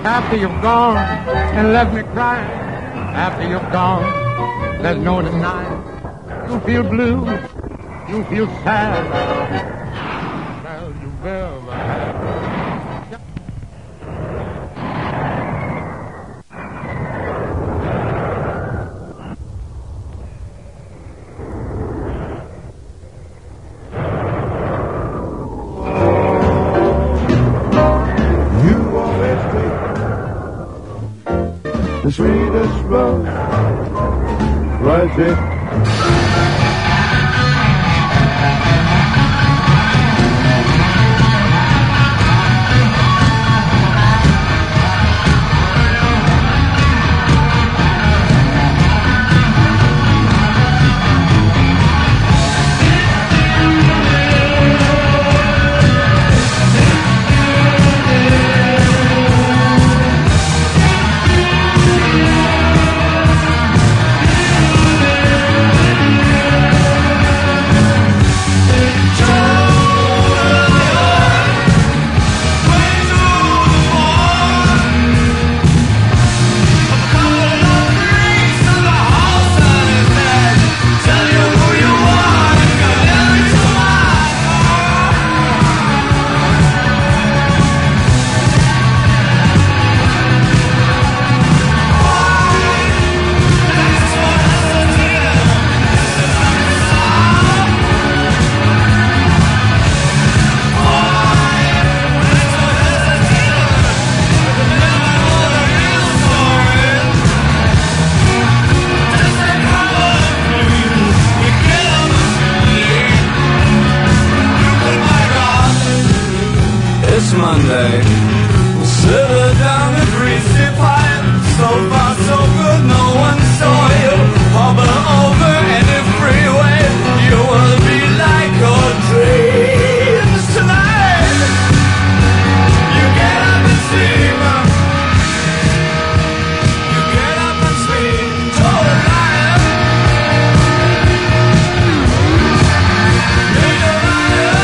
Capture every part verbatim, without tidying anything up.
After you've gone and left me crying, after you've gone, there's no denying. You feel blue, you feel sad. Well, you've ever had. The sweetest rose, was it? Monday, slither down the greasy pipe. So far, so good, no one saw you. Harbor over any freeway, you will be like your dreams tonight. You get up and sleep. You get up and sleep. Total liar. You're a liar.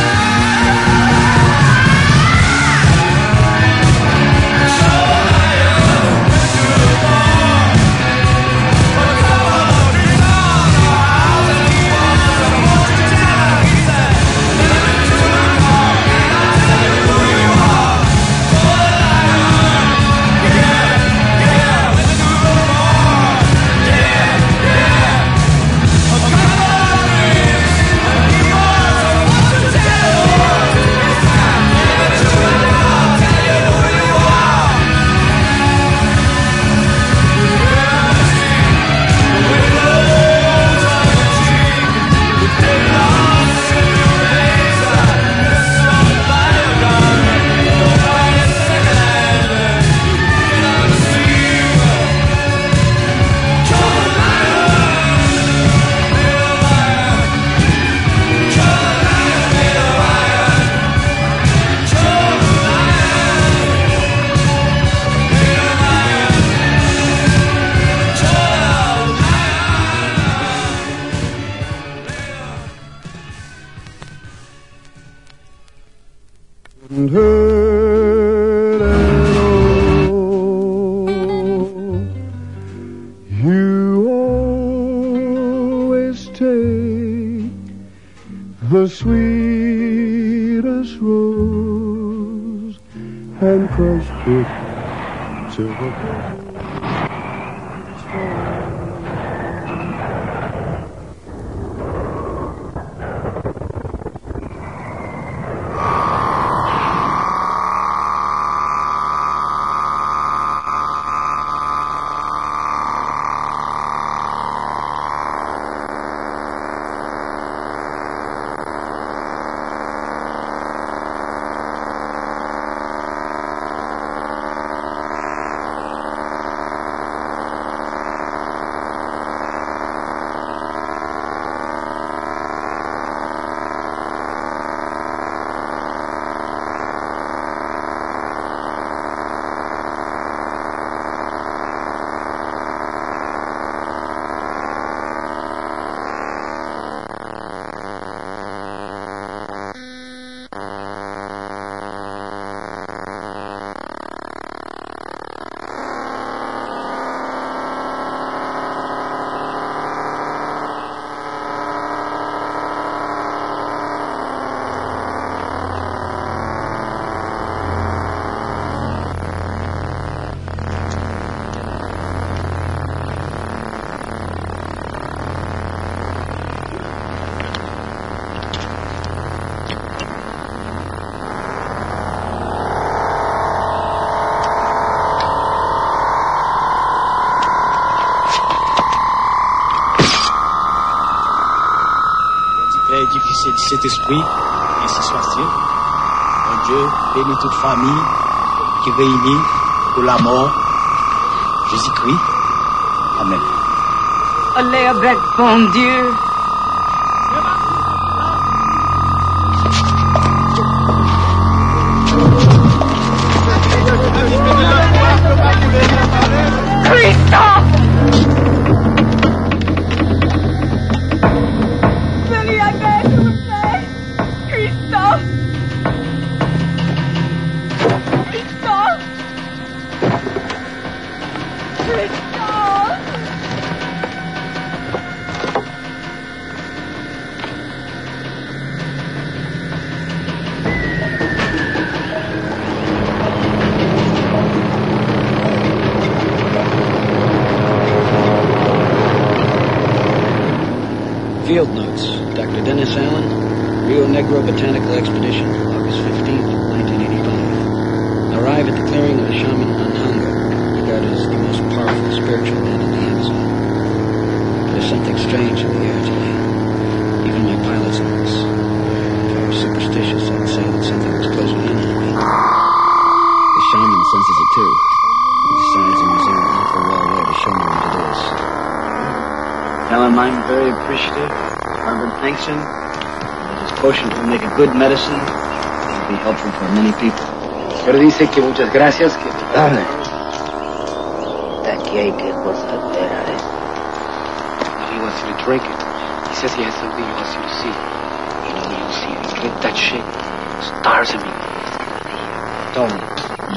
And hurt at all. You always take the sweetest rose and crush it to the bottom. Saint-Esprit, ainsi soit-il. Mon Dieu, bénis toute famille qui réunit pour la mort. Jésus-Christ. Amen. Allez avec bon Dieu. Christophe! Venez à l'aide, s'il vous plaît. Christophe! Christophe! Christophe! Field notes. Doctor Dennis Allen, Rio Negro Botanical Expedition, August fifteenth, nineteen eighty-five. Arrive at the clearing of a shaman Anhanga, regarded as the most powerful spiritual man in the Amazon. There's something strange in the air today. Even my pilot's notes. If I were superstitious, I'd say that something was closing in on me. The shaman senses it too. He decides in his own awful raw way to show me what it is. Alan, I'm very appreciative. Reverend Thankson, that his potion will make a good medicine and will be helpful for many people. Pero dice que muchas gracias, que tarde. Aquí hay que cosa esperar. He wants you to drink it. He says he has something he wants you to see. You know, you'll see it. Drink that shit. Stars in me. Don't.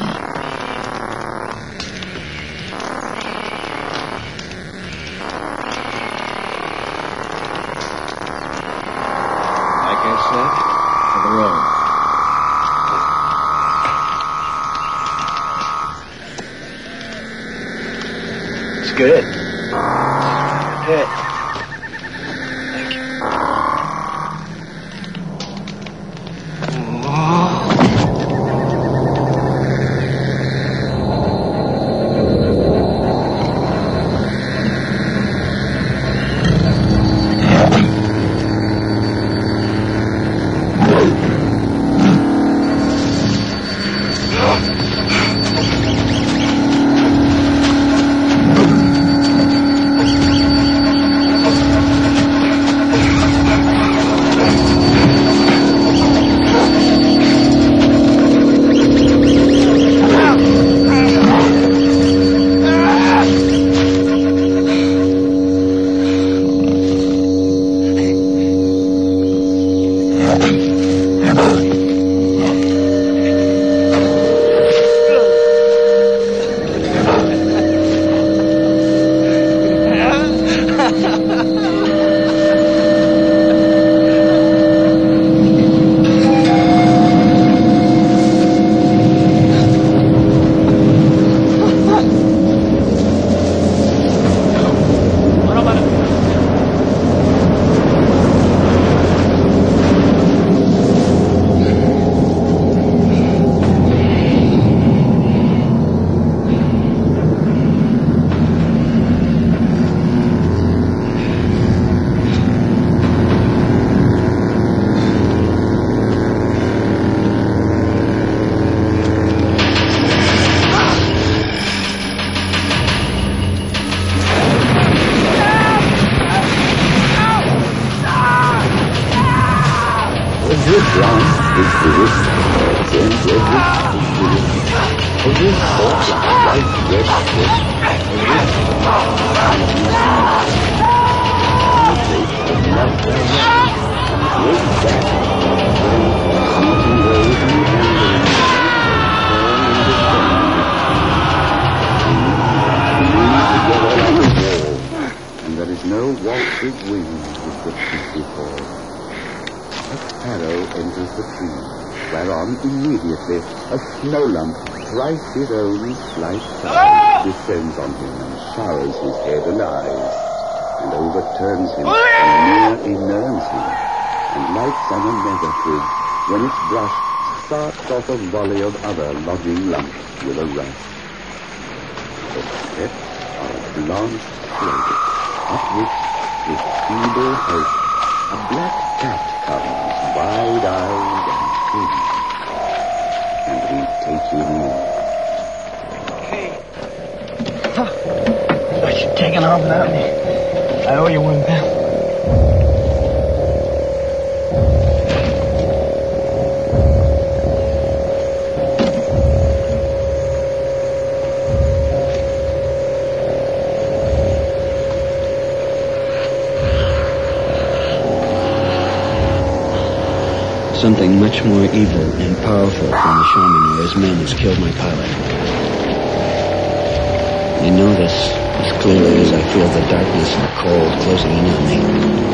Good. Good. Thank you. His own slight child descends on him and showers his head and eyes, and overturns him and near inurns him, and lights on a nether twig, when its brush starts off a volley of other lodging lumps with a rush. The steps are a blanched slope, up which, with feeble hope, A black cat comes, wide-eyed and pretty, and we take him in. Hey. Huh. Thought you'd taken off without me. I owe you one, pal. Something much more evil and powerful than the shaman or his men has killed my pilot. I know this as clearly as I feel the darkness and cold closing in on me.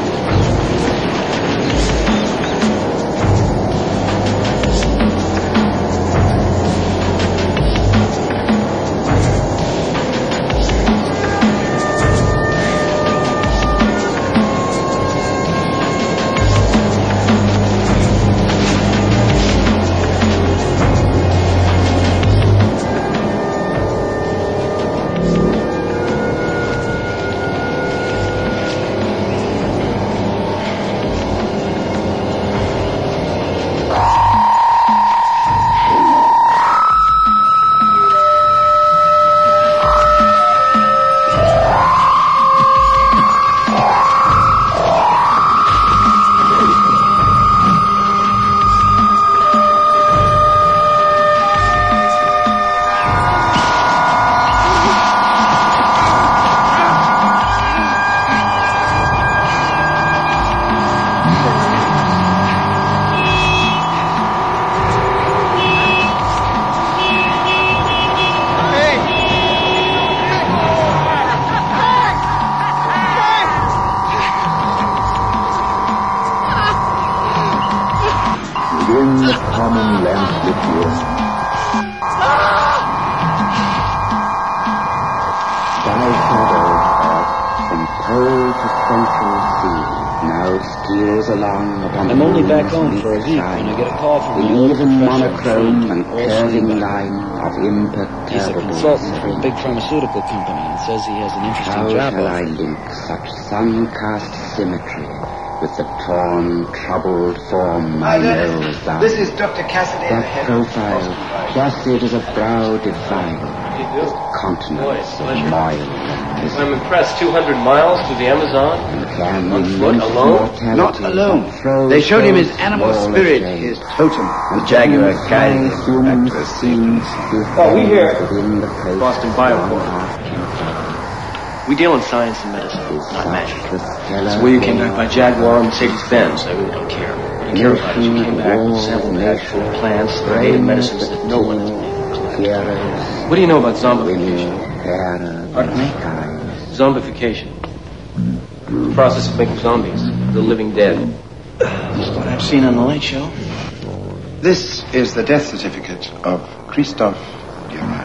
I'm only back home for a week when I get a call from an old even monochrome and curving line of imperturbable. He's a consultant for a big pharmaceutical company and says he has an interesting How job. How shall I link such sun-cast symmetry with the torn, troubled form I know as thou? This is Doctor Cassidy. That profile, placid as a brow divine, with continents of moil and misery. I'm impressed. two hundred miles to the Amazon? On foot, alone? Not alone. They showed him his animal spirit, his totem. The jaguar guiding him back to the scene. Oh, we here at Boston Biocorp. We deal in science and medicine, not magic. So where you came back by Jaguar and Mercedes-Benz, I really don't care. What I care about is you came back with a sample pack full of plants and native medicines that no one has been able to collect. What do you know about zombification? Pardon me? Zombification. The process of making zombies, the living dead. Just what I've seen on the Late Show. This is the death certificate of Christophe Durand.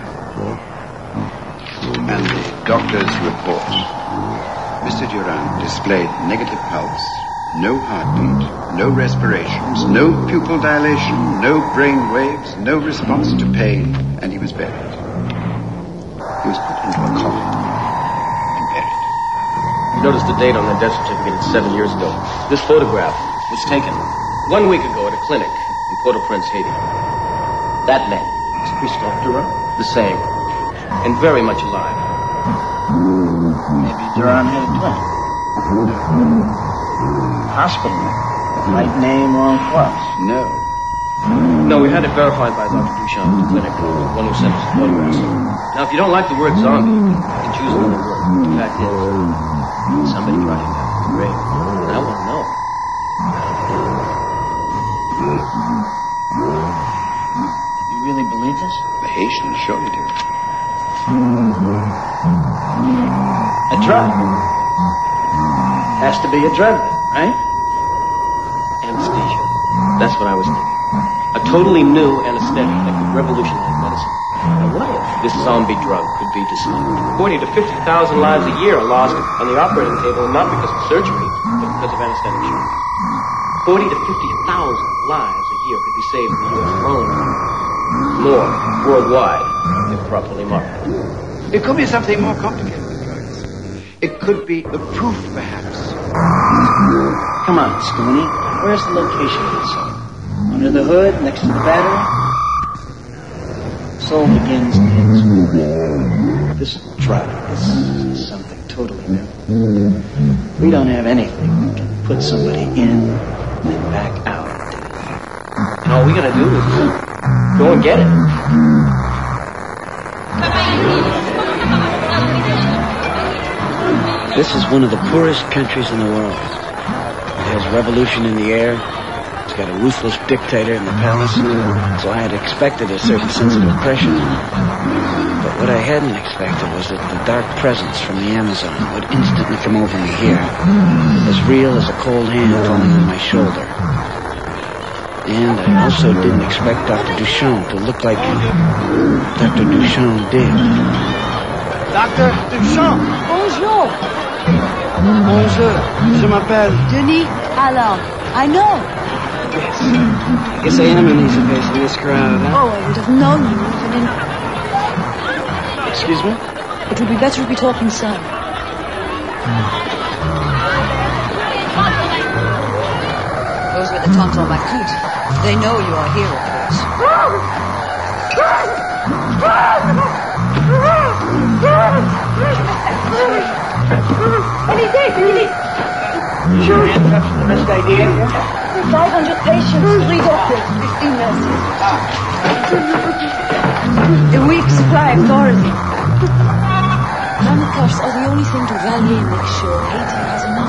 And the doctor's report. Mister Durand displayed negative pulse, no heartbeat, no respirations, no pupil dilation, no brain waves, no response to pain, and he was buried. He was put into a coffin and buried. You noticed the date on the death certificate. It's seven years ago. This photograph was taken one week ago at a clinic in Port-au-Prince, Haiti. That man is Christophe Durand, the same, and very much alive. Maybe Durand had a twin. Hospital. Right name, wrong class. No. No, we had it verified by Doctor Duchamp at the clinic, the one who sent us the photographs. Now, if you don't like the word zombie, you can choose another word. The fact is, somebody brought him back from the grave, and I want to know. You really believe this? The Haitians surely do. A drug. Has to be a drug, right? Anesthesia. That's what I was thinking. A totally new anesthetic that could revolutionize medicine. Now, what if this zombie drug could be discovered? forty to fifty thousand lives a year are lost on the operating table, not because of surgery, but because of anesthetic shock. forty to fifty thousand lives a year could be saved in the U S alone. More, worldwide, if properly marketed. It could be something more complicated than drugs. It could be the proof, perhaps. Come on, Scooney. Where's the location of this song? Under the hood, next to the battery? Soul begins and ends. This is dry. This is something totally new. We don't have anything that can put somebody in and back out. And all we gotta do is go and get it. This is one of the poorest countries in the world. It has revolution in the air. It's got a ruthless dictator in the palace. So I had expected a certain sense of oppression. But what I hadn't expected was that the dark presence from the Amazon would instantly come over me here, as real as a cold hand falling on my shoulder. And I also didn't expect Doctor Duchamp to look like Doctor Duchamp did. Doctor Duchamp! Bonjour. Bonjour. Je m'appelle Denis Alain. I know. Yes. I guess I am an easy face in this crowd, huh? Oh, I would have known you even in... Excuse me? It would be better if we talk inside. Those were the Tonton Macoute. They know you are here, of course. Elise, Elise! Sure, handcuffs are the best idea, yeah? five hundred patients, three doctors, fifteen nurses. A week's supply of Thorazine. Handcuffs are the only thing to rally and make sure Haiti has enough.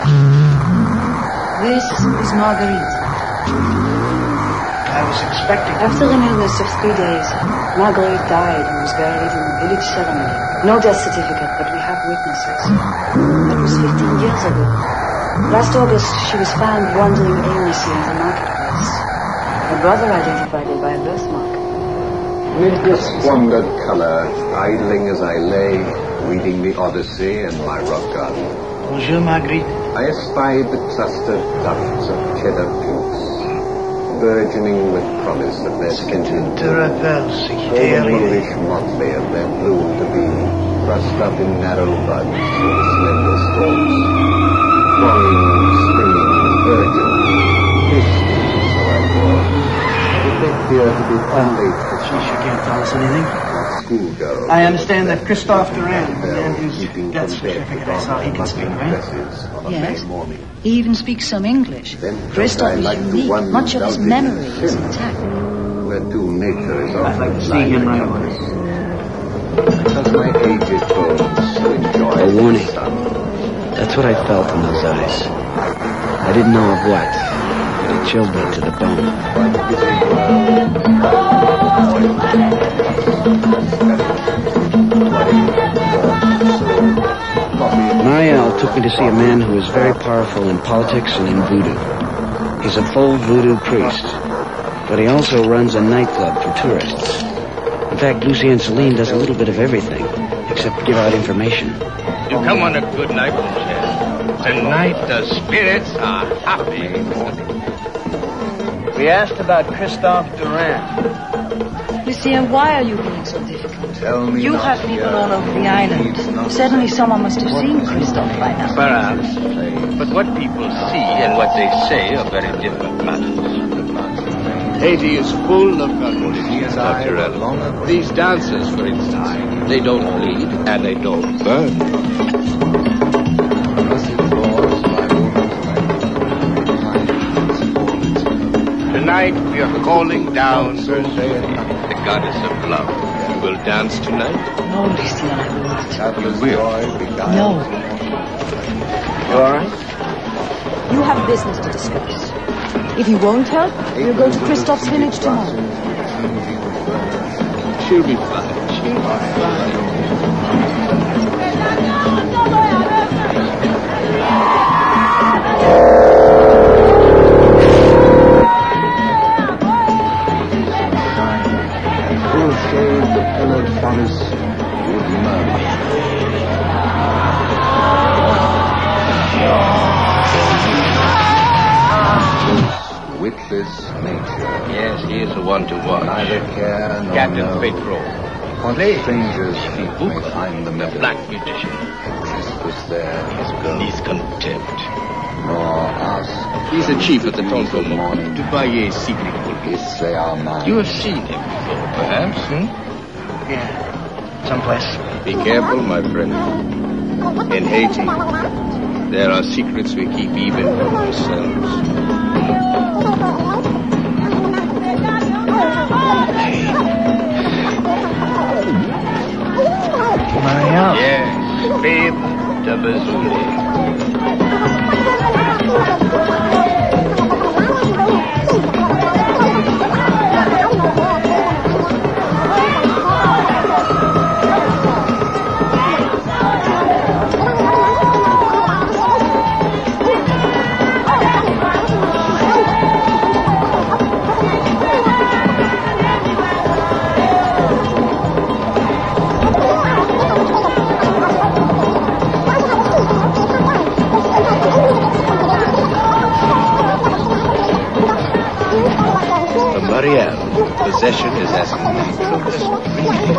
This is Marguerite. I was expecting... After an illness of three days, Marguerite died and was buried in a village ceremony. No death certificate, but we have witnesses. That was fifteen years ago. Last August, she was found wandering aimlessly in the marketplace. Her brother identified it by a birthmark. Mid this squandered colour, idling as I lay, reading the Odyssey in my rock garden, Bonjour, Marguerite. I espied the clustered tufts of cheddar pinks, burgeoning with promise of their scented, bluish motley of their bloom to be, thrust up in narrow buds with slender stalks, thronging, springing, urgent, hasty, so I thought. Did they fear to be only She sure can't tell us anything. schoolgirls? I understand that Christophe Durand, the man whose death certificate I saw, he can speak, right? Yes. He even speaks some English. Christophe is unique. Much of his memory is intact. Where too nature is I'd like to see him right away. Because my aged bones so enjoy A warning. That's what I felt in those eyes. I didn't know of what, but it chilled me to the bone. Marielle took me to see a man who is very powerful in politics and in voodoo. He's a full voodoo priest, but he also runs a nightclub for tourists. In fact, Lucien Celine does a little bit of everything, except give out information. You come on a good night, Monsieur. Tonight the spirits are happy. We asked about Christophe Durand. Lucien, why are you being so difficult? Tell me You not have people here. all over the island. Certainly someone must have seen Christophe by now. Perhaps. But what people see and what they say are very different matters. Haiti is full of cultures. Doctor, these dancers, for instance, they don't bleed and they don't burn. Tonight we are calling down the goddess of love. You will dance tonight? No, Lucien, I will not. You will. No. You all right? You have business to discuss. If you won't help, you'll go to Christophe's village tomorrow. She'll be fine. She'll be fine. Witless nature. Yes, he is the one to watch. Neither care nor Captain know Petro. what Play strangers Book, may find them the black musician. This was there, his girl. He's contempt. nor ask. He's a chief at the Tonto morning. Dubaye secret police. If they are mine. You have seen him before, perhaps, hmm? Yeah. Someplace. Be careful, my friend. In Haiti, there are secrets we keep even from ourselves. Marielle. Yes, babe, the Bazooka. Marielle, possession is as natural as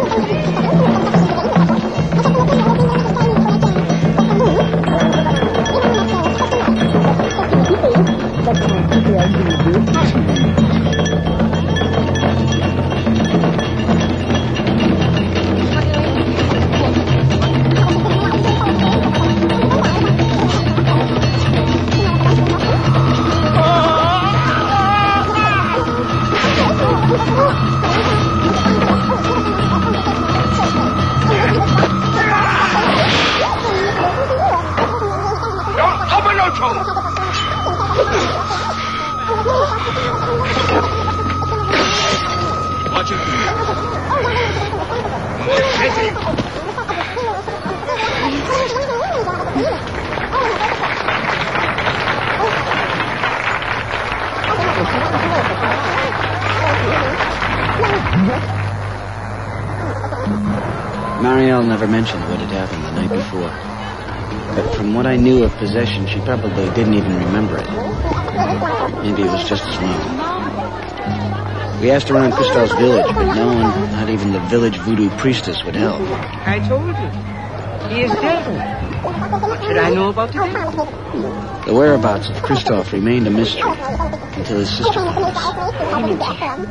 Marielle never mentioned what had happened the night before. But from what I knew of possession, she probably didn't even remember it. Maybe it was just as well. We asked around Christophe's village, but no one, not even the village voodoo priestess, would help. I told you. He is dead. What should I know about it then? The whereabouts of Christophe remained a mystery until his sister called us.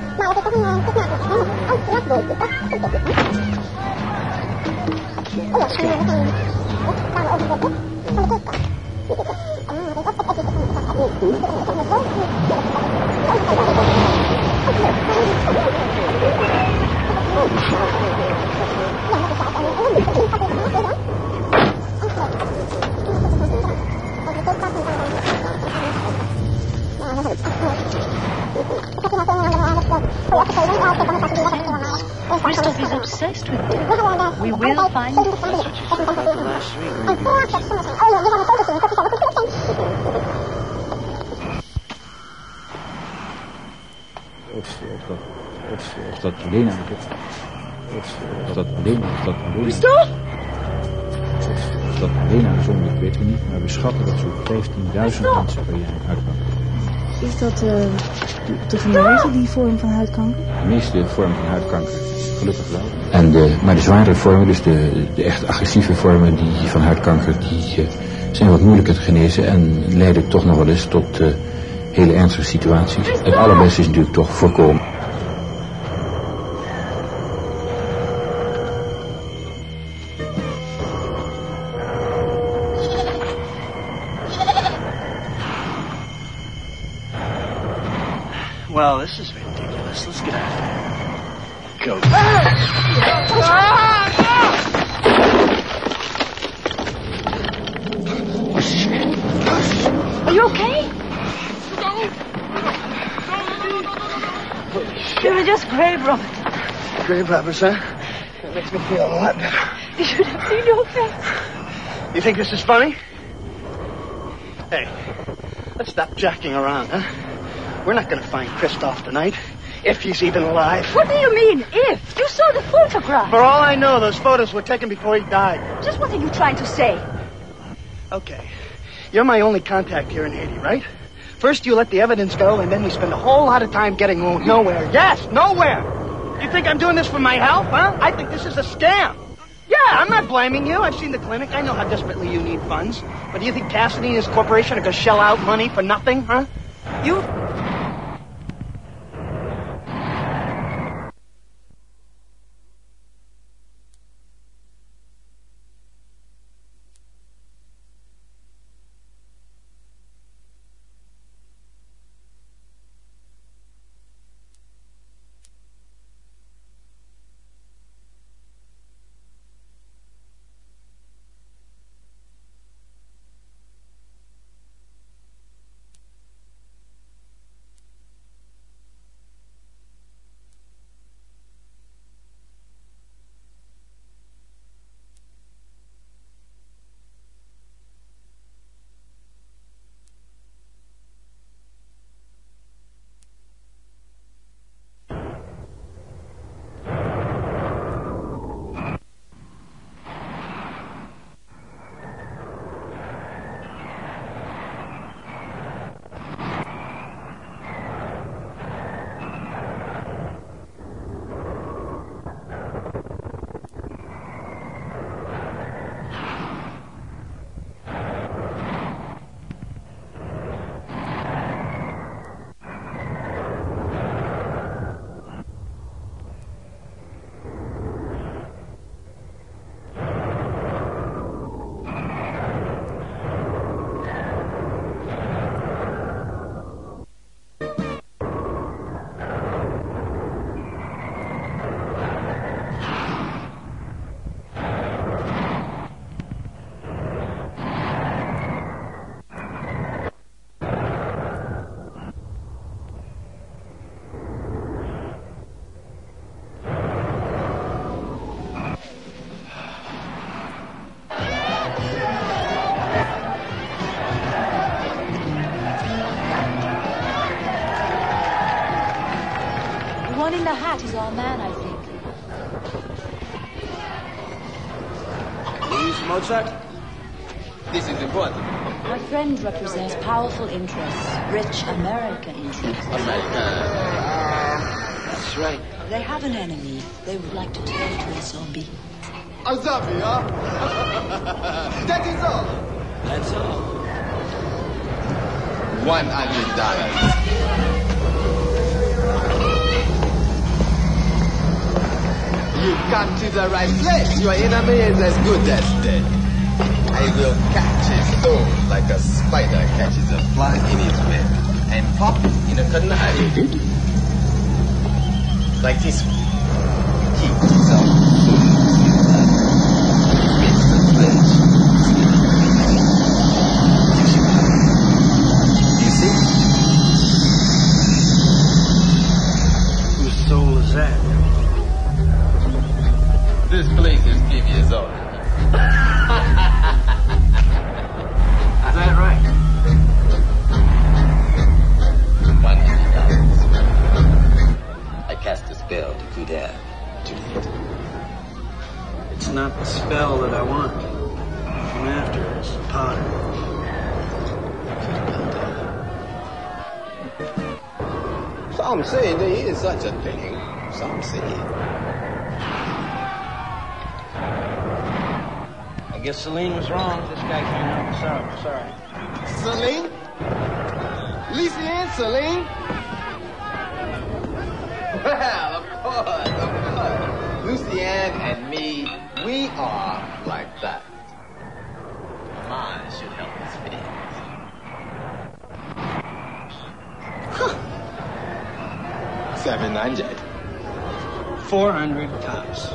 Let's go. Christophe is obsessed with it. We will find it. That's what you said about the last three Of dat alleen eigenlijk. Of dat alleen, of dat alleen. Christophe? Of dat alleen uitzonderlijk weten we niet, maar we schatten dat zo'n vijftienduizend mensen per jaar huidkanker. Is dat uh, te vermijden, die vorm van huidkanker? De meeste vormen van huidkanker, gelukkig wel. En de, maar de zware vormen, dus de, de echt agressieve vormen die, van huidkanker, die uh, zijn wat moeilijker te genezen en leiden toch nog wel eens tot uh, hele ernstige situaties. Het allerbeste is natuurlijk toch voorkomen. Well, this is ridiculous. Let's get out of here. Go. Are you okay? They were just grave robbers. Grave robbers, huh? That makes me feel a lot better. You should have seen your face. You think this is funny? Hey, let's stop jacking around, huh? We're not going to find Christophe tonight, if he's even alive. What do you mean, if? You saw the photograph. For all I know, those photos were taken before he died. Just what are you trying to say? Okay. You're my only contact here in Haiti, right? First you let the evidence go, and then we spend a whole lot of time getting nowhere. Yes, nowhere! You think I'm doing this for my health, huh? I think this is a scam. Yeah, I'm not blaming you. I've seen the clinic. I know how desperately you need funds. But do you think Cassidy and his corporation are going to shell out money for nothing, huh? You... In the hat is our man, I think. Louis Mozart? This is important. My friend represents powerful interests, rich American interests. America. That's right. They have an enemy they would like to turn to a zombie. A zombie, huh? That is all. That's all. One hundred dollars. You've come to the right place. Your enemy is as good as dead. I will catch his soul like a spider catches a fly in its web and pop in a canary. Like this one. Keep yourself fits the flesh. You see? Whose soul is that? This place is Vivia's own. Is that right? One hundred dollars. I cast a spell to Kuder. Too late. It's not the spell that I want. I'm after it. It's the powder. Some say there is such a thing. Some say. I guess Celine was wrong. This guy can't help us out. Sorry. Celine? Lucien, Celine? Well, of course, of course. Lucien and me, we are like that. Mine should help his feelings. Huh. Seven hundred. Four hundred tops.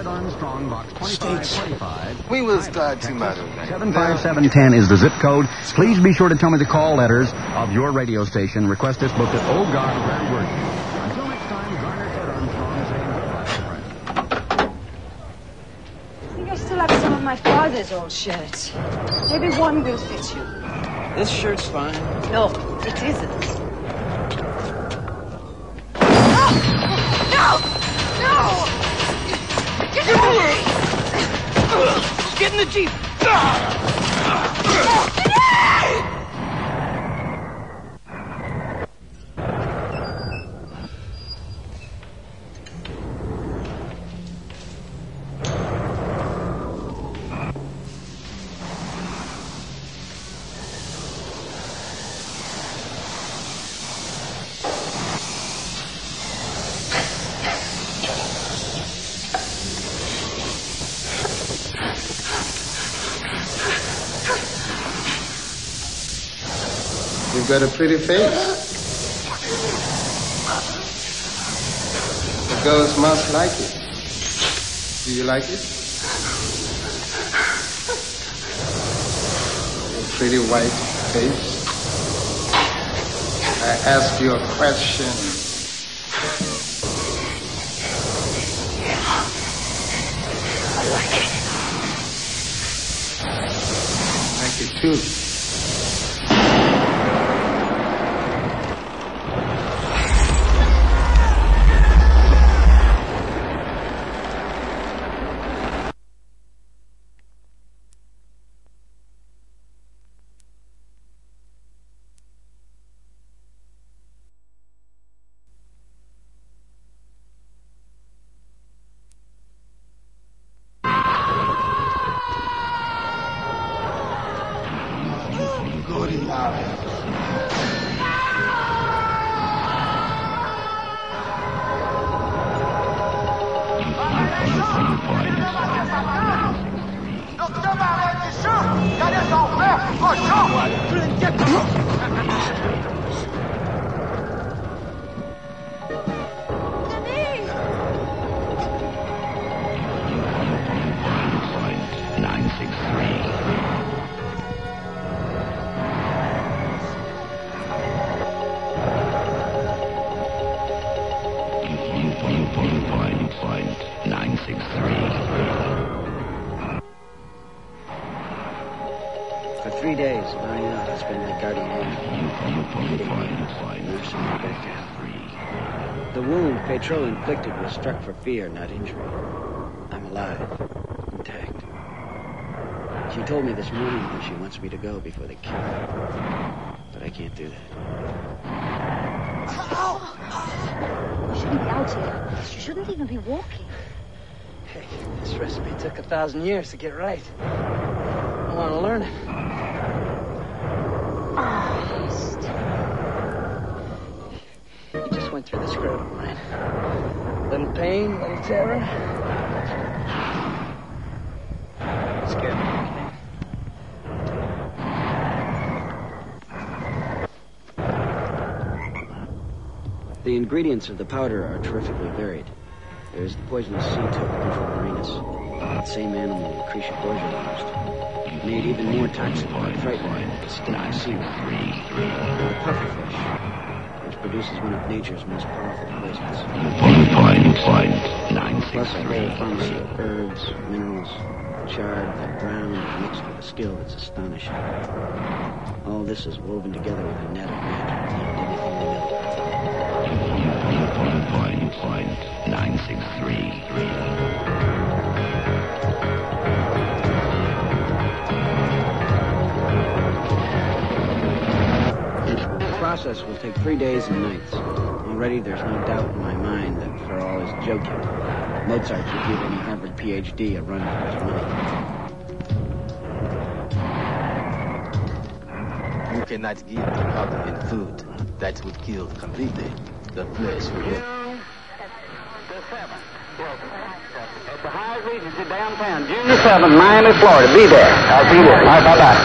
Ted Armstrong, box twenty-five twenty-five. We will start tomorrow. seven five seven one zero is the zip code. Please be sure to tell me the call letters of your radio station. Request this book at Oh God, Where Were You? Until next time, Garner Ted Armstrong saying goodbye, friend. I think I still have some of my father's old shirts. Maybe one will fit you. This shirt's fine. No, it isn't. Get in the Jeep! You've got a pretty face. The girls must like it. Do you like it? A pretty white face. I ask you a question. I like it. I like it too. Patrol inflicted was struck for fear, not injury. I'm alive, intact. She told me this morning that she wants me to go before they kill her. But I can't do that. You shouldn't be out here. You shouldn't even be walking. Hey, this recipe took a thousand years to get right. I want to learn it. You just went through the scrotum, right? Little pain, little terror. Scared me. The ingredients of the powder are terrifically varied. There's the poisonous sea toad, Bufo marinus, the same animal Lucretia Borgia used. Made even more toxic by frightening the stinking seaweed. The pufferfish, which produces one of nature's most powerful poisons. Plus a whole pharmacy of herbs, minerals, charred, then ground, and mixed with a skill that's astonishing. All this is woven together with a net of magic beyond anything we know. nine six three. The process will take three days and nights. Already there's no doubt in my mind that for all his joking, Mozart could give any Harvard P H D a run for his money. You cannot give the powder in food. That would kill completely the flesh for you. At the Hyatt Regency downtown, June the seventh, Miami, Florida. Be there. I'll be there. All right, bye-bye.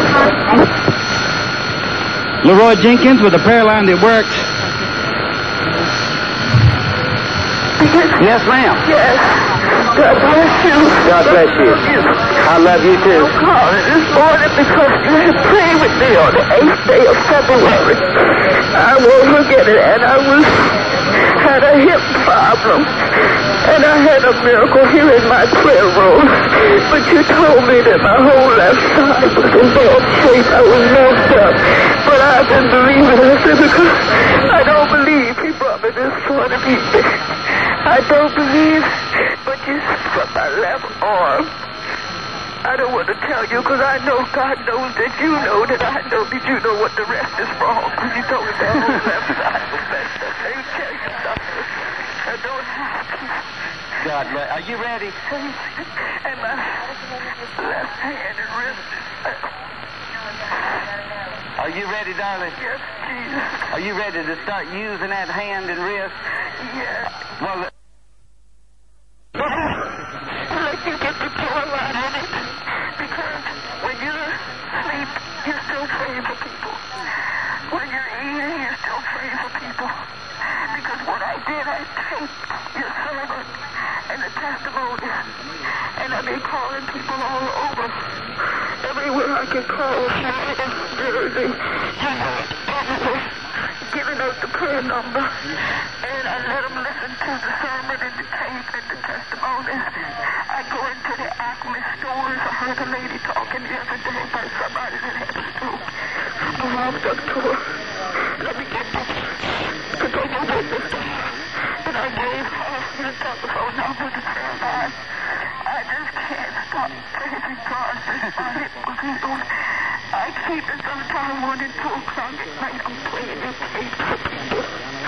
Yeah. Leroy Jenkins with a prayer line that works. Yes, ma'am. Yes. God bless you. God bless you. I love you too. I'm calling this morning because you had prayed with me on the eighth day of February. I won't forget it, and I was had a hip problem, and I had a miracle here in my prayer room. But you told me that my whole left side was in bad shape. I was messed up, but I've been believing. I said, because I don't believe he brought me this far to meet me. I don't believe, but you from my left arm. I don't want to tell you because I know God knows that you know that I know that you know what the rest is wrong. Because you told me the whole left side was messed up. Let me tell you something. I don't have to. God bless. Are you ready? And my left hand and wrist is... Are you ready, darling? Yes, Jesus. Are you ready to start using that hand and wrist? Yes. Well, uh, let you get the Carolina in it. Because when you sleep, you're still praying for people. When you're eating, you're still praying for people. Because what I did, I taped your sermon and the testimony. And I've been calling people all over. Everywhere I can call, Jersey, giving out the prayer number. And I let them listen to the sermon and the tape and the testimonies. I go into the Acme stores. I heard a lady talking the other day about somebody that had a stroke. I walked up to her. Let me get this. To take a witness. And I gave her the telephone number to prayer line. I just can't stop praising God since my hip was healed. I keep it sometime one and two o'clock at night. I'm playing this tape for people.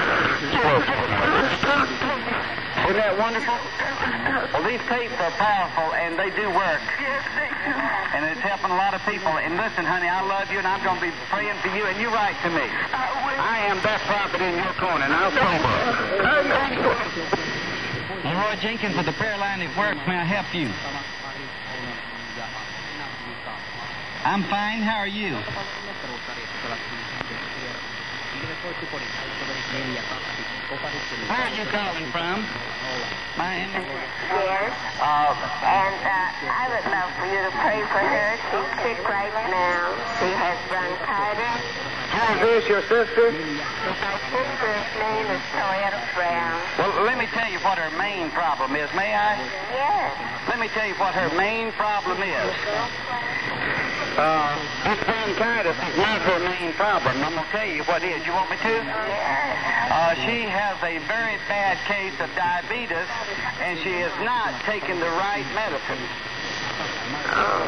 Isn't that wonderful? Well, these tapes are powerful, and they do work. Yes, thank you. And it's helping a lot of people. And listen, honey, I love you, and I'm going to be praying for you, and you write to me. I am that prophet in your corner, and I'll sober. Leroy Jenkins with the prayer line that works. May I help you? I'm fine. How are you? Where are you calling from? Miami? Yes. Uh, and uh, I would love for you to pray for her. She's sick right now. She has bronchitis. Is this your sister? My sister's name is Toyetta Brown. Well, let me tell you what her main problem is, may I? Yes. Let me tell you what her main problem is. Uh, this bronchitis is not her main problem. I'm going to tell you what it is. You want me to? Yes. Uh, she has a very bad case of diabetes, and she is not taking the right medicine. Oh.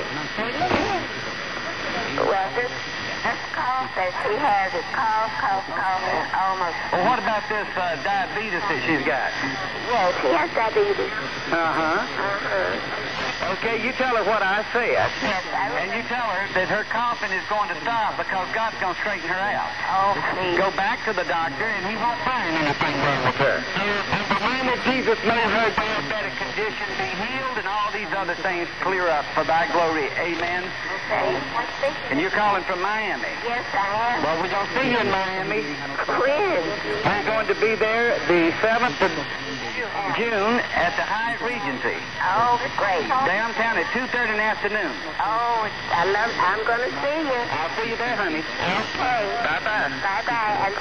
Well, this, this cough that she has is cough, cough, cough, and almost... Well, what about this uh, diabetes that she's got? Yes, she has diabetes. Uh-huh. Uh-huh. Okay, you tell her what I said. Yes, I will. And you tell her that her coughing is going to stop because God's going to straighten her out. Oh, please. Go back to the doctor, and he won't find anything wrong with her. In the name of Jesus, may her diabetic condition be healed and all these other things clear up for thy glory. Amen. Okay. And you're calling from Miami. Yes, I am. Well, we're going to see you in Miami. When? We're going to be there the seventh of June at the Hyatt Regency. Oh, great. Downtown at two thirty in the afternoon. Oh, I love, I'm going to see you. I'll see you there, honey. Okay. Bye-bye. Bye-bye.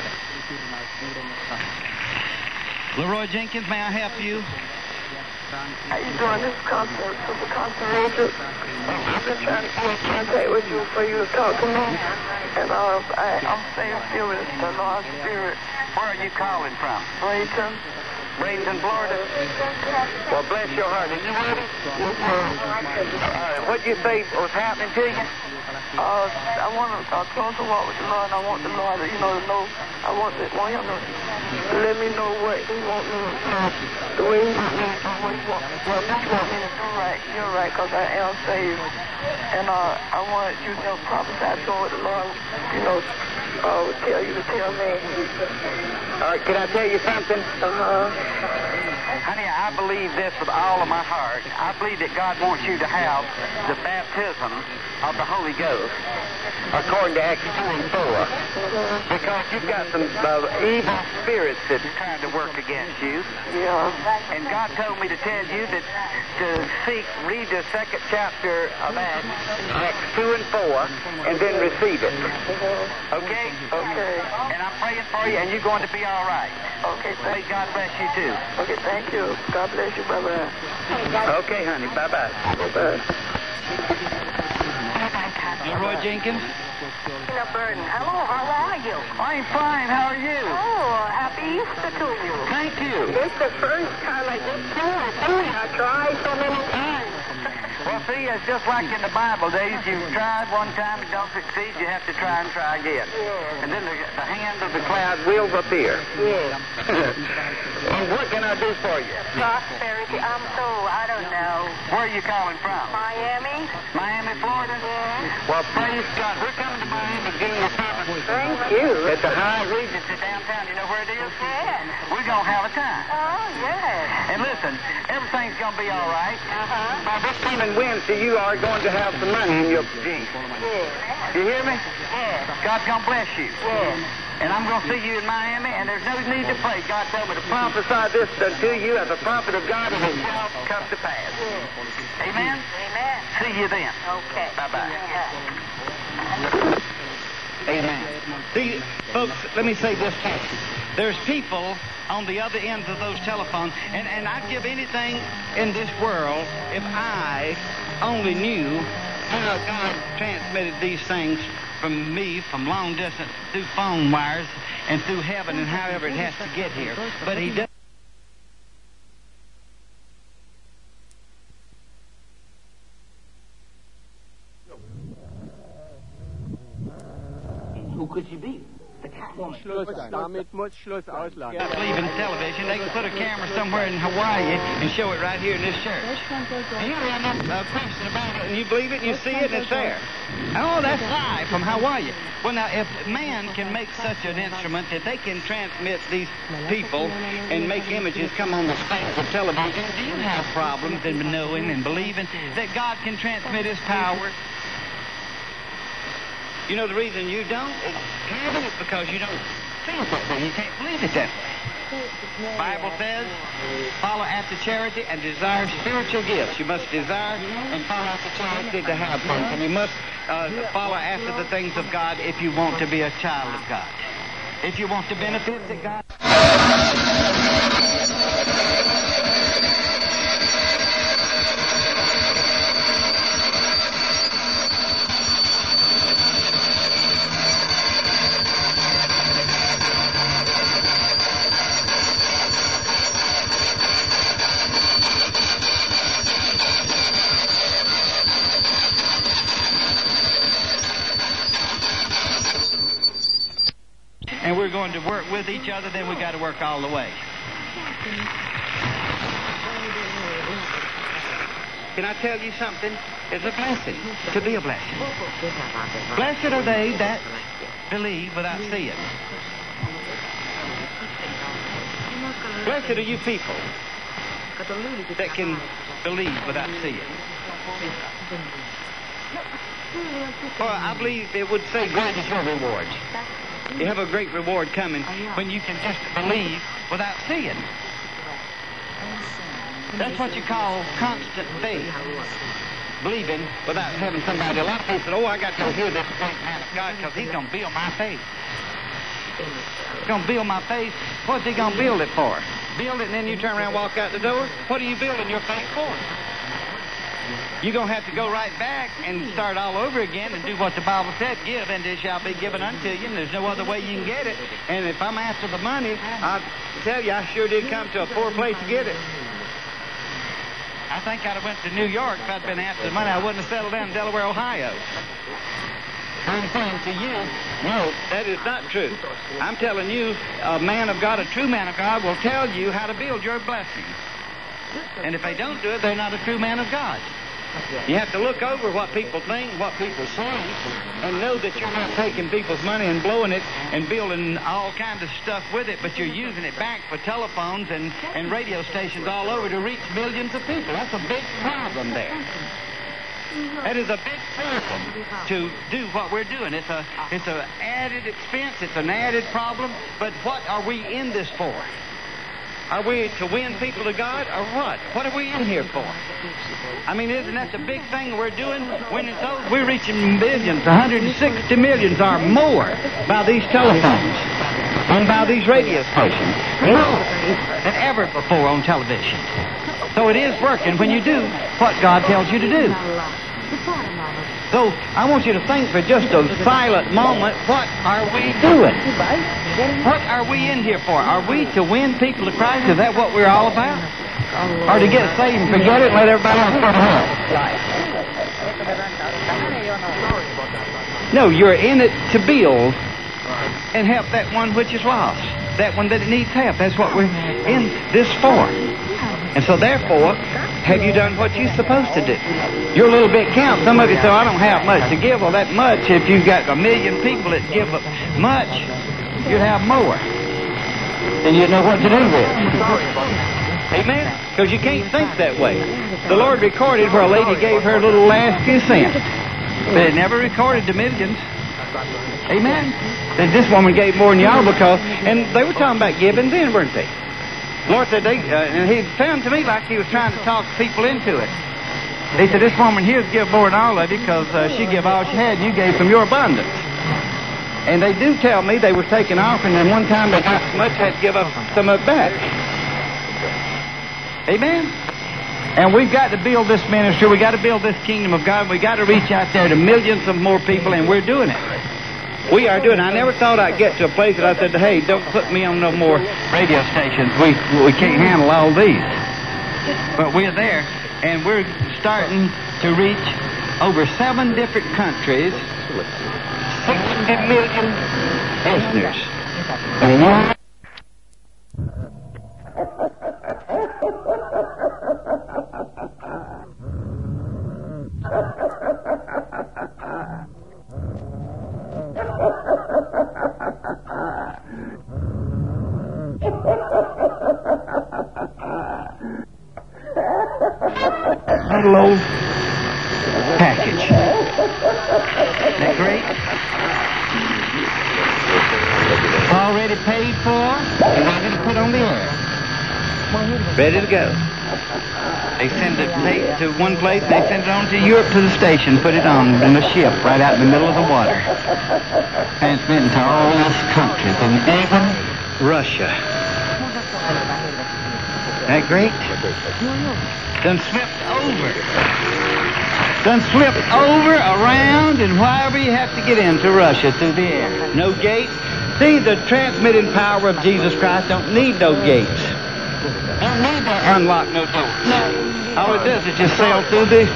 And... Leroy Jenkins, may I help you? How you doing this conference for the conference? I've been trying to get in contact with you for you to talk to me. And uh, I, I'm saying feel with the Lord's Spirit. Where are you calling from? Bradenton. Bradenton, Florida? Well, bless your heart. Are you ready? Yes, sir. Uh, what did you say was happening to you? Uh, I want to uh, close the walk with the Lord. I want the Lord to, you know, to know. I want, the, want him to let me know what he wants me to do. The way he wants me to do what he wants me to do. Well, if you want me to do right, you're right, because I am saved. And uh, I want you to prophesy to what the Lord, you know, uh, would tell you to tell me. All right, can I tell you something? Uh-huh. Honey, I believe this with all of my heart. I believe that God wants you to have the baptism of the Holy Ghost, according to Acts two and four. Because you've got some uh, evil spirits that's trying to work against you. Yeah. And God told me to tell you that to seek, read the second chapter of Acts, Acts two and four, and then receive it. Okay? Okay. And I'm praying for you, and you're going to be all right. Okay, may God bless you too. Okay, thank you. God bless you. Bye-bye. Okay, honey. Bye-bye. Bye-bye. Leroy Jenkins? Tina Burton. Hello, how are you? I'm fine. How are you? Oh, happy Easter to you. Thank you. It's the first time I get through it. I tried so many times. Well, see, it's just like in the Bible days. You've tried one time and don't succeed, you have to try and try again. Yeah. And then the, the hand of the cloud will appear. Yeah. And what can I do for you? Prosperity. I'm so, I don't know. Where are you calling from? Miami. Miami, Florida? Yeah. Well, praise God. We're coming to Miami to do your service. Thank you. At the High Regency downtown. You know where it is? Yeah. We're going to have a time. Oh, yeah. And listen, everything's going to be all right. Uh-huh. By this coming Wednesday, you are going to have some money in your jeans. Yeah. You hear me? Yeah. God's going to bless you. Yeah. And I'm going to see you in Miami, and there's no need to pray. God told me to prophesy this unto you as a prophet of God, and it shall come to pass. Yeah. Amen? Amen. See you then. Okay. Bye-bye. Yeah. Amen. See, folks, let me say this to you. There's people on the other ends of those telephones, and, and I'd give anything in this world if I only knew how God transmitted these things from me, from long distance, through phone wires, and through heaven, and however it has to get here. But he does. Who could she be? The Catwoman. Schluss, damit muss Schluss ausladen. I believe in television. They can put a camera somewhere in Hawaii and show it right here in this church. And you have a question about it, and you believe it, and you see it, and it's there. Oh, that's live from Hawaii. Well, now, if man can make such an instrument that they can transmit these people and make images come on the screens of television, do you have problems in knowing and believing that God can transmit His power? You know the reason you don't? It's because you don't feel that way. You can't believe it that way. Bible says, follow after charity and desire spiritual gifts. You must desire and follow after charity to have things. And you must uh, follow after the things of God if you want to be a child of God. If you want the benefits that God... And we're going to work with each other, then we got to work all the way. Can I tell you something? It's a blessing to be a blessing. Blessed are they that believe without seeing. Blessed are you people that can believe without seeing. For I believe it would say great is your reward. You have a great reward coming when you can just believe without seeing. That's what you call constant faith. Believing without having somebody. A lot of people say, oh, I got to hear this great man of God because he's going to build my faith. He's going to build my faith. What's he going to build it for? Build it and then you turn around and walk out the door? What are you building your faith for? You're going to have to go right back and start all over again and do what the Bible said, give and it shall be given unto you, and there's no other way you can get it. And if I'm after the money, I tell you, I sure did come to a poor place to get it. I think I'd have went to New York if I'd been after the money. I wouldn't have settled down in Delaware, Ohio. I'm saying to you, no, that is not true. I'm telling you, a man of God, a true man of God, will tell you how to build your blessing. And if they don't do it, they're not a true man of God. You have to look over what people think, what people say, and know that you're not taking people's money and blowing it and building all kinds of stuff with it, but you're using it back for telephones and, and radio stations all over to reach millions of people. That's a big problem there. That is a big problem to do what we're doing. It's a it's an added expense. It's an added problem. But what are we in this for? Are we to win people to God or what? What are we in here for? I mean, isn't that the big thing we're doing? When it's over, we're reaching millions, one hundred sixty millions or more by these telephones and by these radio stations. More than ever before on television. So it is working when you do what God tells you to do. So I want you to think for just a silent moment, what are we doing? What are we in here for? Are we to win people to Christ? Is that what we're all about? Or to get saved and forget it and let everybody else go to hell? No, you're in it to build and help that one which is lost. That one that needs help. That's what we're in this for. And so therefore, have you done what you're supposed to do? Your little bit counts. Some of you say, I don't have much to give. Well, that much, if you've got a million people that give up much, you'd have more. Then you'd know what to do with it. Amen? Because you can't think that way. The Lord recorded where a lady gave her little last few cents. But it never recorded the millions. Amen? That this woman gave more than y'all because, and they were talking about giving then, weren't they? The Lord said, they, uh, and he found to me like he was trying to talk people into it. He said, this woman here's give more than all of you because uh, she gave all she had and you gave from your abundance. And they do tell me they were taking offering and one time they got so much had to give up some of it back. Amen? And we've got to build this ministry. We've got to build this kingdom of God. We've got to reach out there to millions of more people, and we're doing it. We are doing it. I never thought I'd get to a place that I said, hey, don't put me on no more radio stations. We, we can't handle all these. But we're there, and we're starting to reach over seven different countries, sixty million listeners. Little old package. Isn't that great? Already paid for and ready to put on the air. Ready to go. They send it take to one place, they send it on to Europe to the station, put it on in a ship right out in the middle of the water. Transmitting to all those countries, and even Russia. Isn't that great? Done slipped over. Done slipped over, around, and wherever you have to get into Russia through the air. No gates. See, the transmitting power of Jesus Christ don't need no gates. Don't need to unlock no doors. All it does is just sail through the...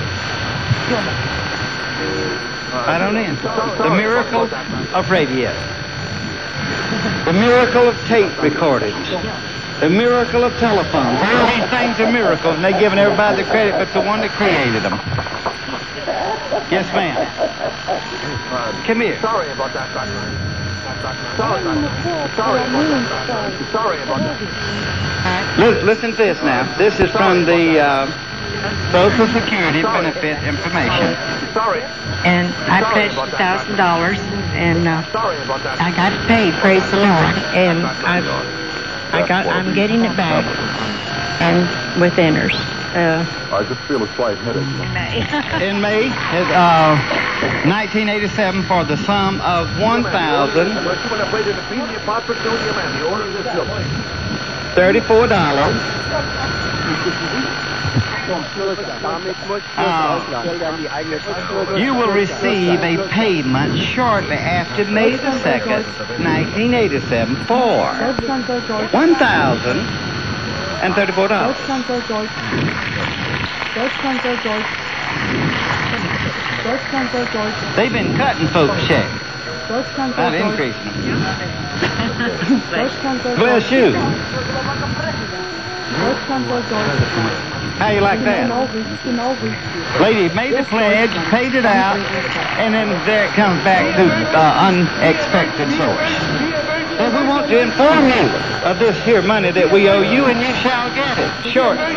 right on in. The miracle of radio. The miracle of tape recordings. The miracle of telephones. All these things are miracles, and they're giving everybody the credit but the one that created them. Yes, ma'am. Come here. Sorry about that, Doctor. Sorry, sorry about that. Sorry about that. Listen, listen to this now. This is from the uh, Social Security benefit information. Sorry. And I pledged a thousand dollars, and uh, I got it paid. Praise the Lord. And I. I got, I'm getting it back, and with inners. Uh, I just feel a slight headache. In May, uh, nineteen eighty-seven, for the sum of one thousand thirty-four dollars. Uh, you will receive a payment shortly after May the second, nineteen eighty-seven, for one thousand thirty-four dollars. They've been cutting folks' checks, not increasing them. Bless you. How you like that? Lady made the pledge, paid it out, and then there it comes back to uh, unexpected source. So we want to inform you of this here money that we owe you, and you shall get it shortly.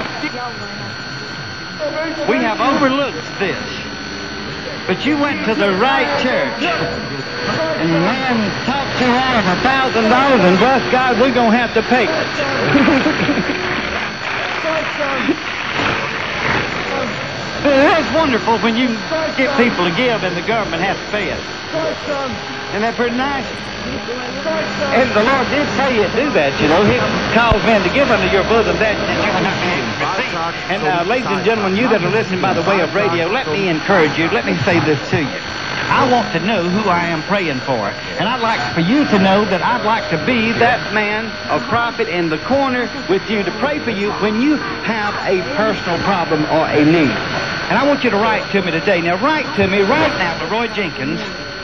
We have overlooked this, but you went to the right church, and the man talked you out of a thousand dollars, and bless God, we're going to have to pay it. It's wonderful when you get people to give and the government has to pay it. Isn't that pretty nice? And the Lord did say He'd do that, you know. He calls men to give unto your bosom that that you cannot be able to receive. And uh, ladies and gentlemen, you that are listening by the way of radio, let me encourage you. Let me say this to you. I want to know who I am praying for. And I'd like for you to know that I'd like to be that man, a prophet in the corner with you to pray for you when you have a personal problem or a need. And I want you to write to me today. Now, write to me right now, Leroy Jenkins,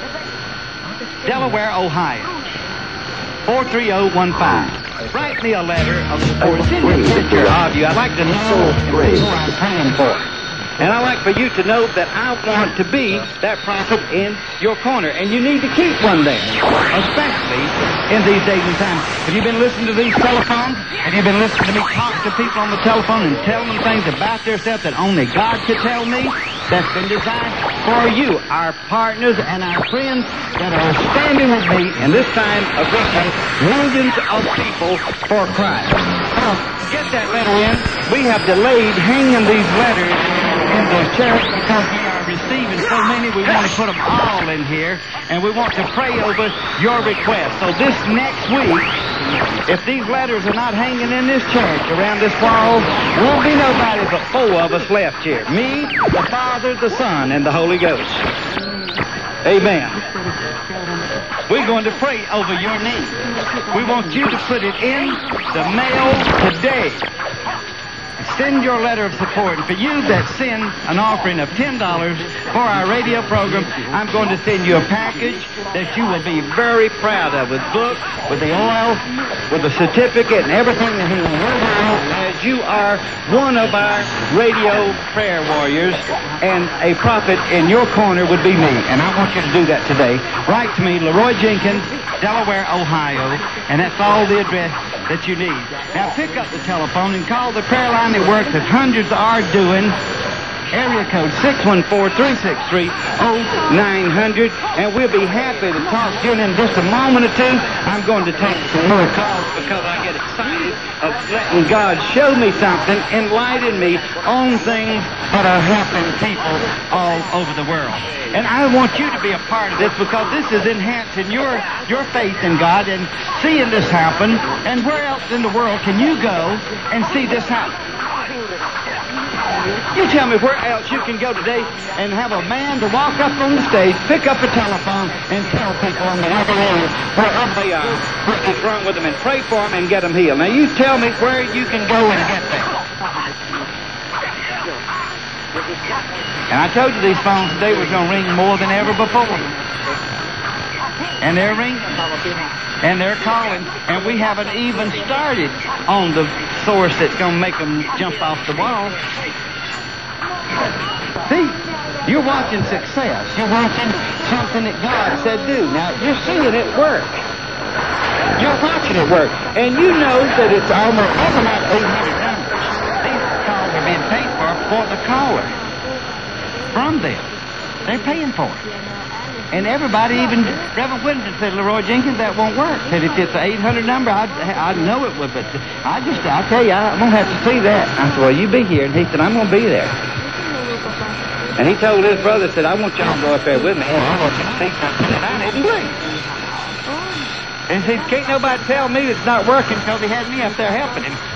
Delaware, Ohio, four three zero one five. Write me a letter of support. Send me a picture of you. I'd like to know who I'm praying for. And I'd like for you to know that I want to be that prophet in your corner. And you need to keep one there, especially in these days and times. Have you been listening to these telephones? Have you been listening to me talk to people on the telephone and tell them things about themselves that only God could tell me? That's been designed for you, our partners and our friends that are standing with me in this time of reaching millions of people for Christ. So, get that letter in. We have delayed hanging these letters in the church because we are receiving so many. We want to put them all in here, and we want to pray over your request. So this next week, if these letters are not hanging in this church around this wall, won't be nobody but four of us left here. Me, the Father, the Son, and the Holy Ghost. Amen. We're going to pray over your need. We want you to put it in the mail today. Send your letter of support. And for you that send an offering of ten dollars for our radio program, I'm going to send you a package that you will be very proud of, with books, with the oil, with the certificate, and everything that He will work out, as you are one of our radio prayer warriors, and a prophet in your corner would be me. And I want you to do that today. Write to me, Leroy Jenkins, Delaware, Ohio, and that's all the address that you need. Now pick up the telephone and call the prayer line that works, as hundreds are doing. Area code six one four, three six three, oh nine hundred, and we'll be happy to talk to you. And in just a moment or two, I'm going to take some more calls because I get excited of letting God show me something, enlighten me on things that are helping people all over the world. And I want you to be a part of this because this is enhancing your, your faith in God and seeing this happen. And where else in the world can you go and see this happen? You tell me where else you can go today and have a man to walk up on the stage, pick up a telephone, and tell people on the other end wherever they are what is wrong with them and pray for them and get them healed. Now you tell me where you can go and get that. And I told you these phones today was going to ring more than ever before. And they're ringing. And they're calling. And we haven't even started on the source that's going to make them jump off the wall. See, you're watching success. You're watching something that God said do. Now, you're seeing it work. You're watching it work. And you know that it's almost about eight hundred numbers. These calls are being paid for for the caller. From them. They're paying for it. And everybody, even Reverend Whittington said, Leroy Jenkins, that won't work. Said if it's an eight hundred number, I'd, I'd know it would, but I just, I tell you, I'm going to have to see that. I said, well, you be here. And he said, I'm going to be there. And he told his brother, said, I want y'all to go up there with me. And I want you to see something that I didn't believe. And he said, can't nobody tell me it's not working because he had me up there helping him.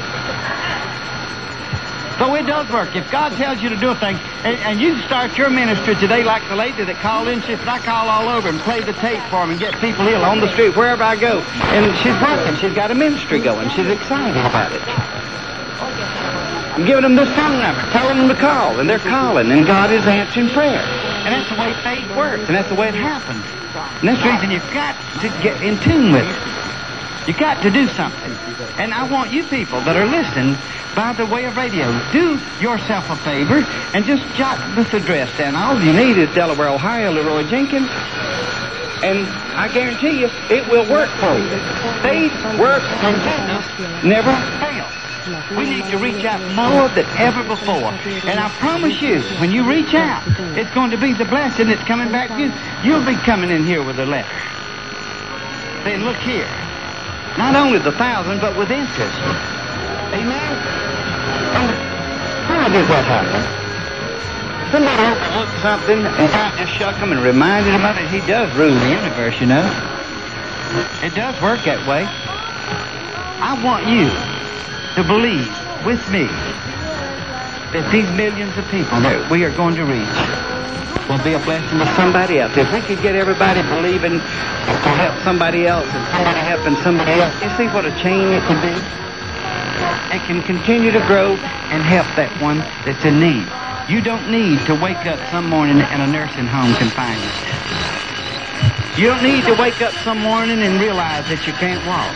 So it does work. If God tells you to do a thing, and, and you start your ministry today like the lady that called in, she said, I call all over and play the tape for them and get people healed on the street, wherever I go. And she's working. She's got a ministry going. She's excited about it. I'm giving them this phone number, telling them to call, and they're calling, and God is answering prayer. And that's the way faith works, and that's the way it happens. And that's the reason you've got to get in tune with it. You got to do something. And I want you people that are listening by the way of radio, do yourself a favor and just jot this address down. All you need is Delaware, Ohio, Leroy Jenkins. And I guarantee you, it will work for you. Faith, work, and goodness never fail. We need to reach out more than ever before. And I promise you, when you reach out, it's going to be the blessing that's coming back to you. You'll be coming in here with a letter. Then look here. Not only the thousand, but with interest. Amen? And how did that happen? Somebody overlooked something and God just shook him and reminded him of it. He does rule the universe, you know. It does work that way. I want you to believe with me that these millions of people that we are going to reach will be a blessing to somebody else. If we could get everybody believing to help somebody else and somebody helping somebody else, you see what a chain it can be? It can continue to grow and help that one that's in need. You don't need to wake up some morning in a nursing home confinement. You don't need to wake up some morning and realize that you can't walk.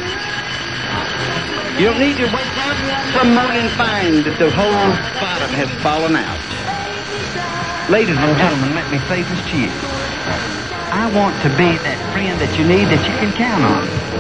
You don't need to wake up some morning and find that the whole bottom has fallen out. Ladies and gentlemen, let me say this to you. I want to be that friend that you need that you can count on.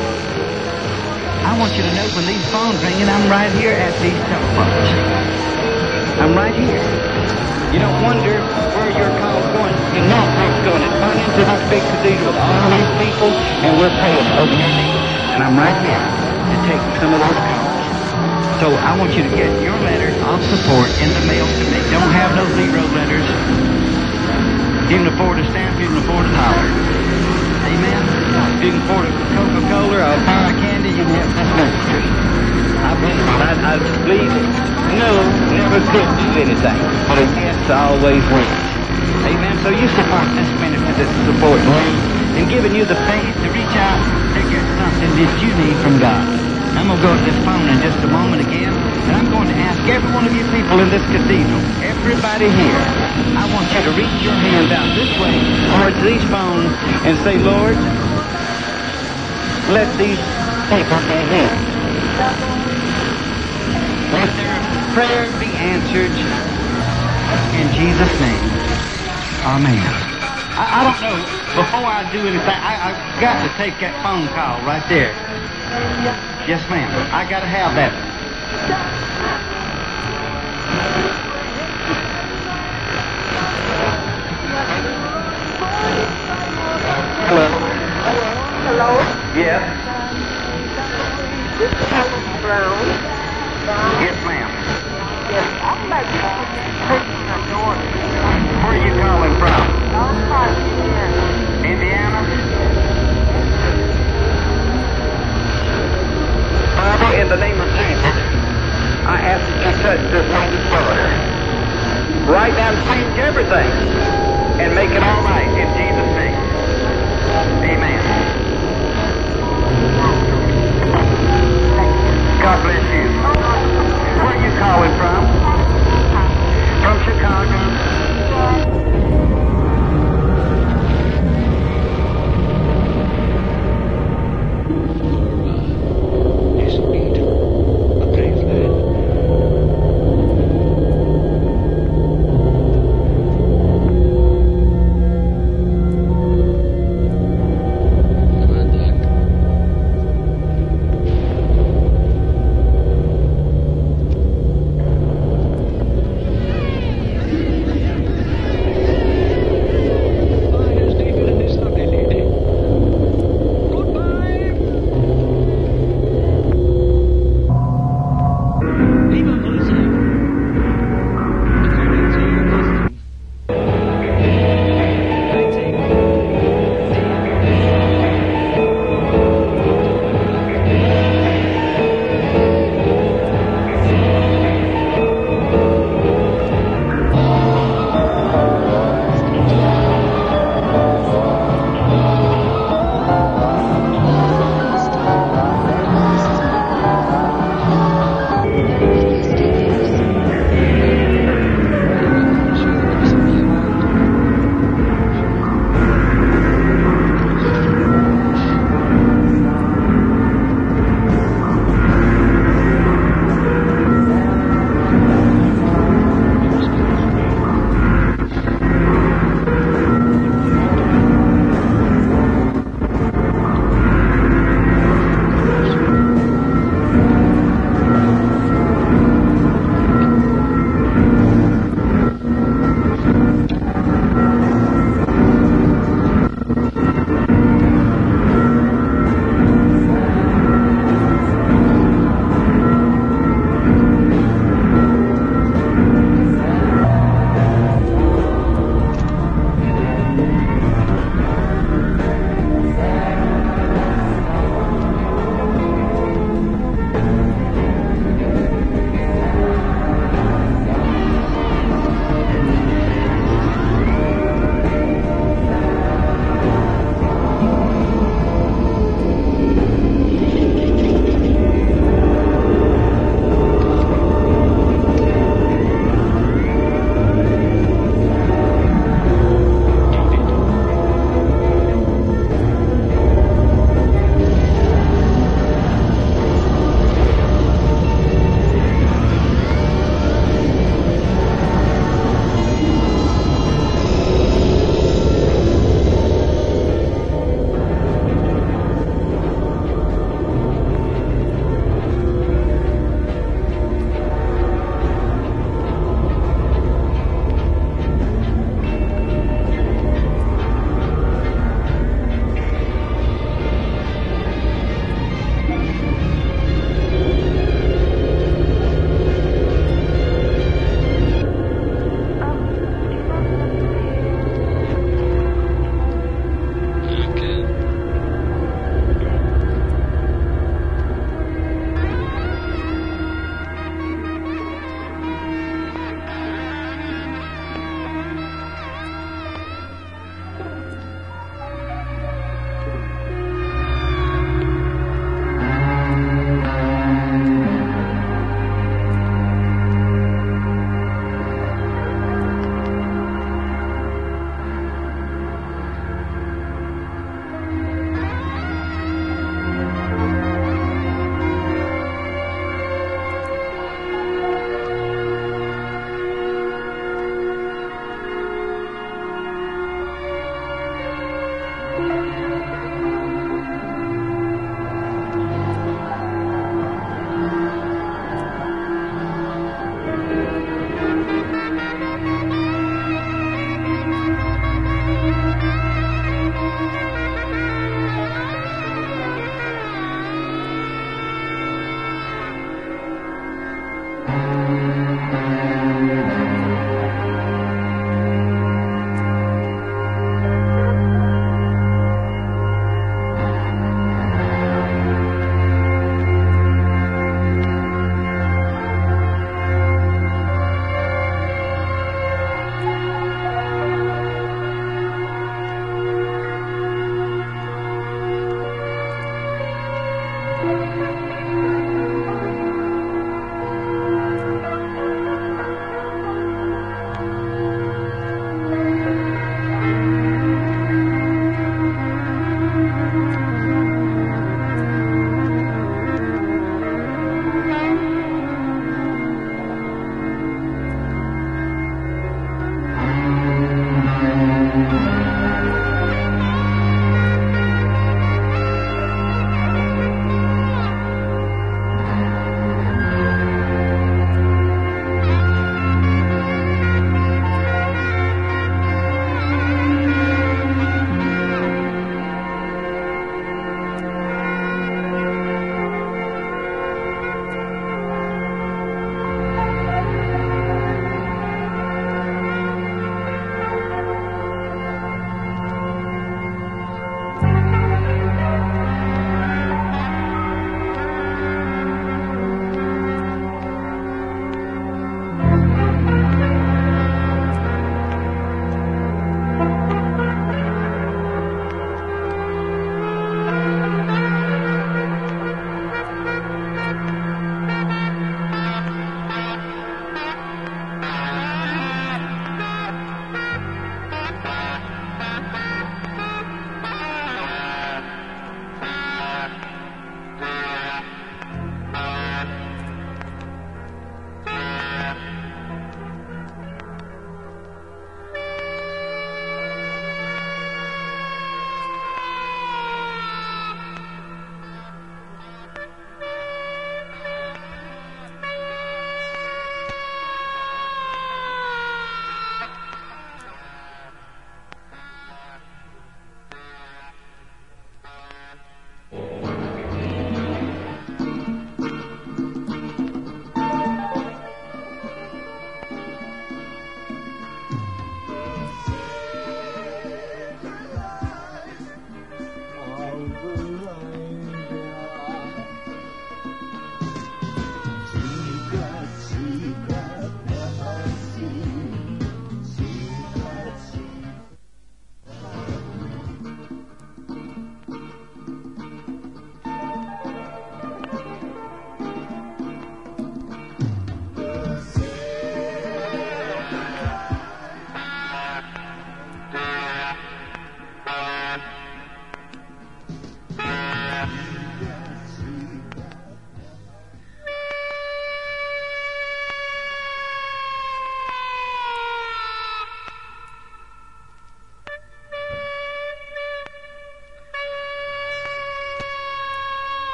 I want you to know when these phones ringing, I'm right here at these telephones. I'm right here. You don't wonder where your call's going. You know where it's going. It's going into this big cathedral with all these people, and we're praying over your needs. And I'm right here to take some of those calls. So I want you to get your letter of support in the mail to me. Don't have no zero letters. You can afford a stamp, you can afford a dollar. Amen? If you can afford a Coca-Cola or a bar of candy, you can have this ministry. I believe it. I, I believe it. No, never could do anything. But a yes always wins. Amen? So you support this ministry that's supporting you and giving you the faith to reach out to get something that you need from God. I'm going to go to this phone in just a moment again, and I'm going to ask every one of you people in this cathedral, everybody here, I want you to reach your hands out this way towards these phones and say, Lord, let these people be healed. Let their prayers be answered in Jesus' name. Amen. I, I don't know, before I do anything, I, I've got to take that phone call right there. Yes, ma'am. I gotta have that. Hello. Hello? Yes. This is Helen Brown. Yes, ma'am. Yes, I'd like to take your daughter. Where are you calling from? Northside, Indiana. Indiana? Father, in the name of Jesus, I ask that you touch this lady's daughter. Right now, change everything and make it all right in Jesus' name. Amen. God bless you. Where are you calling from? From Chicago.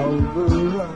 overrun.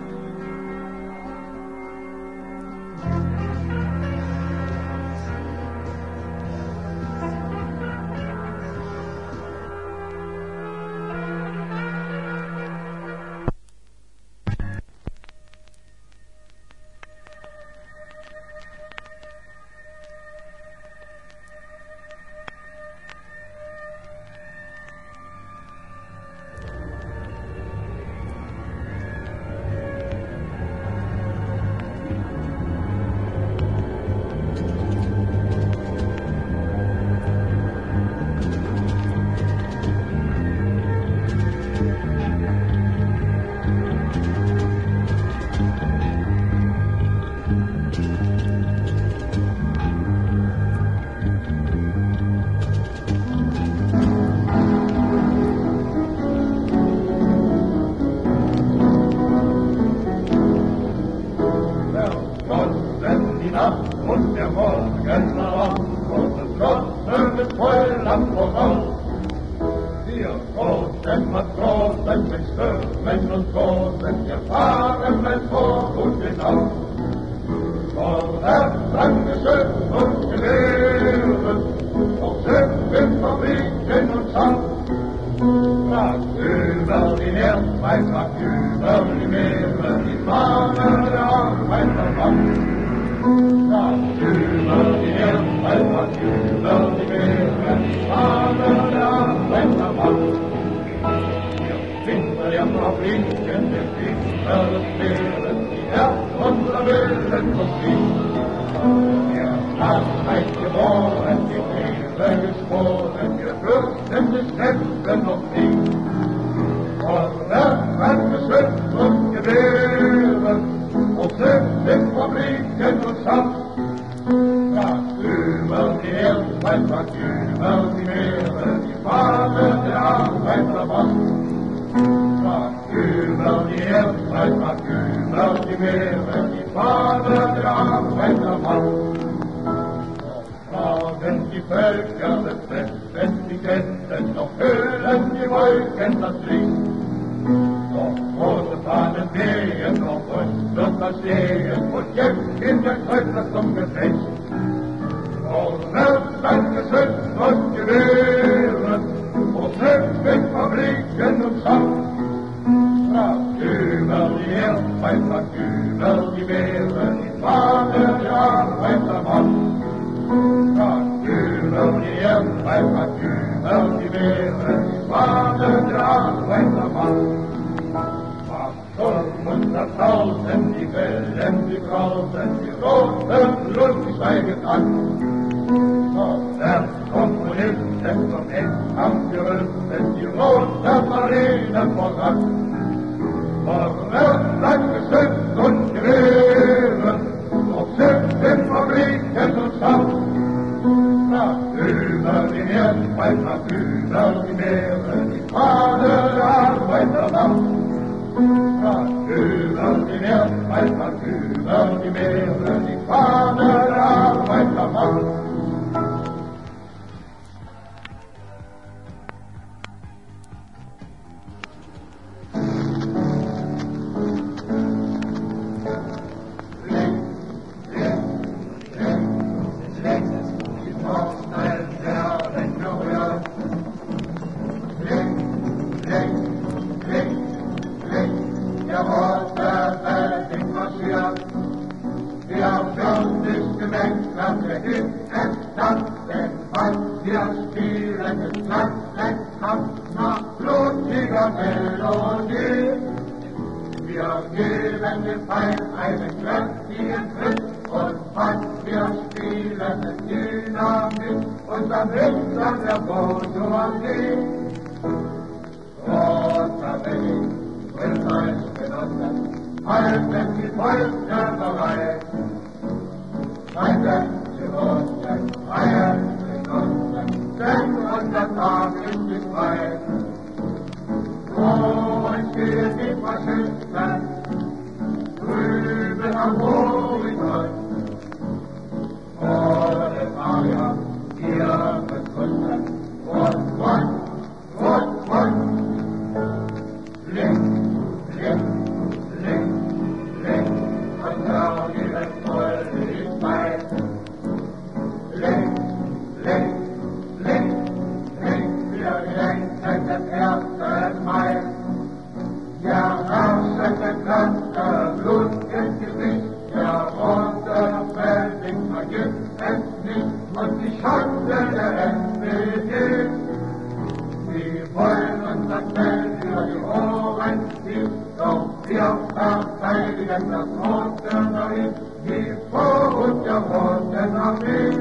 ganze Blut im Gesicht, der rote Felding vergisst es nicht und die Schande der S P D. Sie wollen uns das Geld über die Ohren ziehen, doch wir verteidigen das rote Reich, die Vorhut der roten Armee.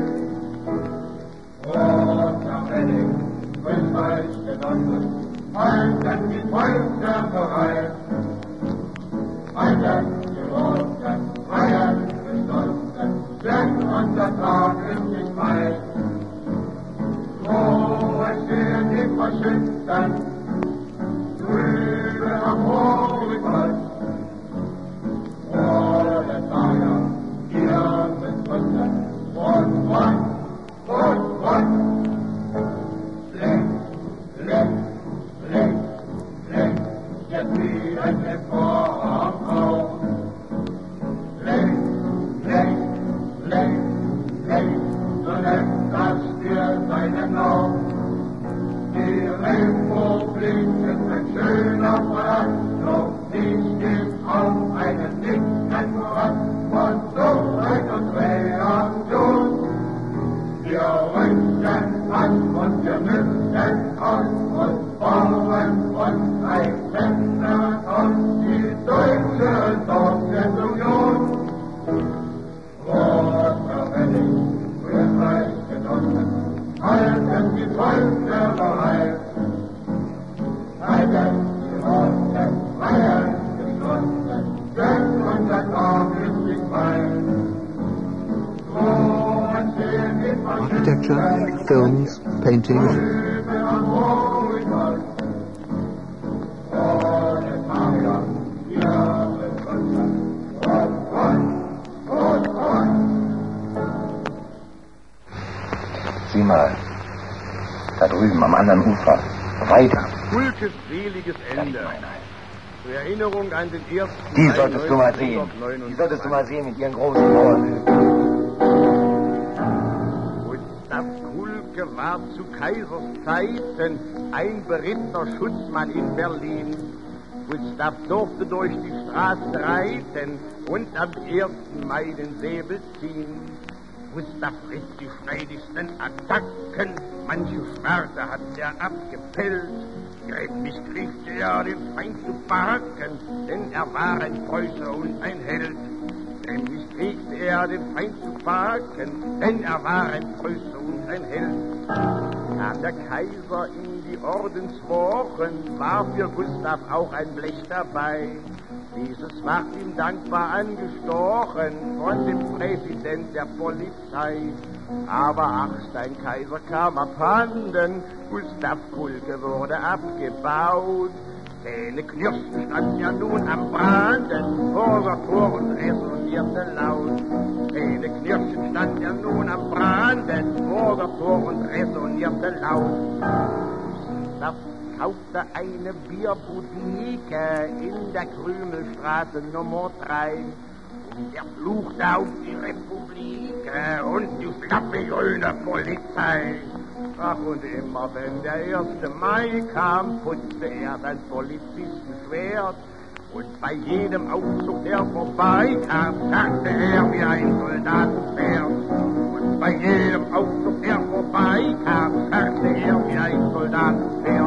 Roter Wedding, grüß euch Genossen, halten die Fäuste bereit. Halten die roten, freien Geschlossen, denn unser Tag ist nicht weit. Wo stehen die Faschisten, drüben am Horizont. Proletarier, ihr müsst gründen, und Front, und Front. Links, links, links, links, jetzt wieder der Vorhang. Links, links, links, links, so lässt das Spiel seinen Lauf. Die Republik ist ein schöner Verlag, doch sie steht auf einen linken Voran von Dummheit und Reaktion. Wir rücken an und wir müssen aus und bauen uns ein Länder aus, die deutsche Sowjetunion. Roter Wedding, grüß euch Genossen, halten die Fäuste bereit. Halten die roten, freien Geschlossen, denn unser Tag ist nicht weit. Architecture, films, paintings. Sieh mal, da drüben am anderen Ufer, weiter. Kulkes seliges Ende. Zur Erinnerung an den ersten... Die solltest du mal sehen. Die solltest du mal sehen mit ihren großen Mauern. Gustav Kulke war zu Kaisers Zeiten ein berittener Schutzmann in Berlin. Gustav durfte durch die Straßen reiten und am ersten Mai den Säbel ziehen. Gustav ritt die schneidigsten Attacken, manche Schwerte hat er abgepellt. Gräblich kriegte er den Feind zu packen, denn er war ein Preußer und ein Held. Gräblich kriegte er den Feind zu packen, denn er war ein Preußer und ein Held. Kam der Kaiser in die Ordenswochen, war für Gustav auch ein Blech dabei. Dieses ward ihm dankbar angestochen von dem Präsident der Polizei. Aber ach, sein Kaiser kam abhanden, Gustav Kulke wurde abgebaut. Zähne knirschten, stand ja nun am Branden, vor der Tor und resonierte laut. Zähne knirschen, stand ja nun am Branden, vor der Tor und resonierte laut. Gustav kaufte eine Bierboutique in der Krümelstraße Nummer drei. Und er fluchte auf die Republik und die schlappe grüne Polizei. Ach, und immer wenn der erste Mai kam, putzte er sein Polizistenschwert. Und bei jedem Aufzug, der vorbeikam, sagte er wie ein Soldatenpferd. Und bei jedem Aufzug, der vorbeikam, sagte er wie ein Soldatenpferd.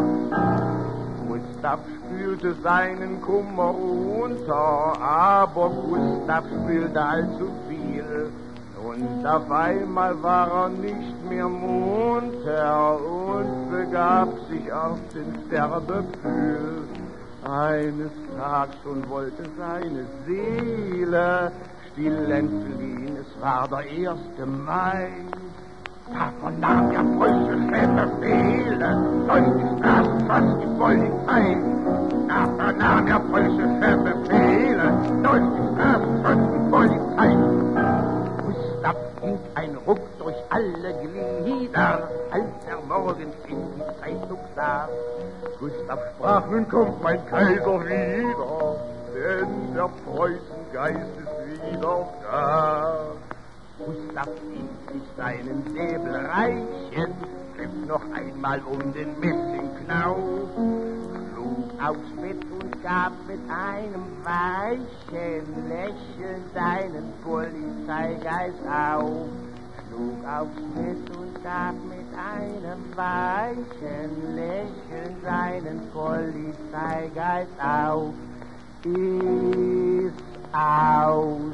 Gustav spülte seinen Kummer runter, aber Gustav spülte allzu viel. Und auf einmal war er nicht mehr munter und begab sich auf den Sterbepfühl. Eines Tages schon wollte seine Seele still entfliehen, es war der erste Mai. Da vernahm der preußische Befehle, durch die Straßen schoss die Polizei. Da vernahm der preußische Befehle, durch die Straßen schoss die Polizei. Gustav ging ein Ruck durch alle Glieder, als er morgens in die Zeitung sah. Gustav sprach, nun kommt mein Kaiser wieder, denn der Preußengeist ist wieder da. Gustav ließ sich seinen Säbel reichen, griff noch einmal um den Messingknauf, schlug aufs Bett und gab mit einem weichen Lächeln seinen Polizeigeist auf. Schlug aufs Bett und gab mit einem weichen Lächeln seinen Polizeigeist auf. Ist aus.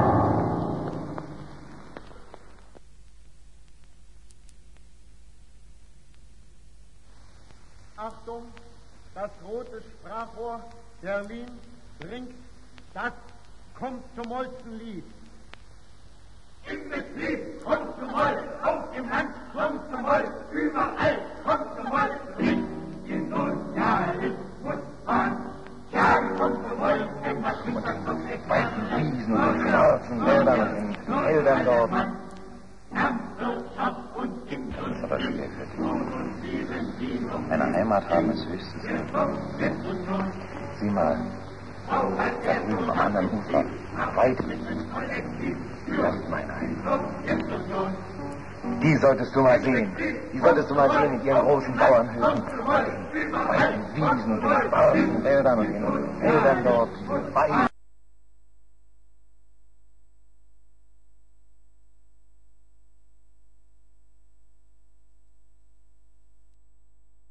Achtung, das rote Sprachrohr Berlin bringt das Kommt zum Molzenlied. Im Betrieb kommt zum Moll, auf dem Land kommt zum Moll, überall kommt zum Moll, in Sozialismus an. Ja, kommt zum Moll, denn was ist das kommt nicht. Weißen Wiesen und in schwarzen Wäldern und in Feldern dort. Landwirtschaft und Kind. Das ist aber schwer für dich. Eine Heimat haben ist höchstens. Sieh mal, da drüben am anderen Ufer, weit das ist meine Heimat. Die solltest du mal sehen. Die solltest du mal sehen in ihren großen Bauernhöfen. Bei den Wiesen und den schwarzen Wäldern und in den Feldern dort. Weit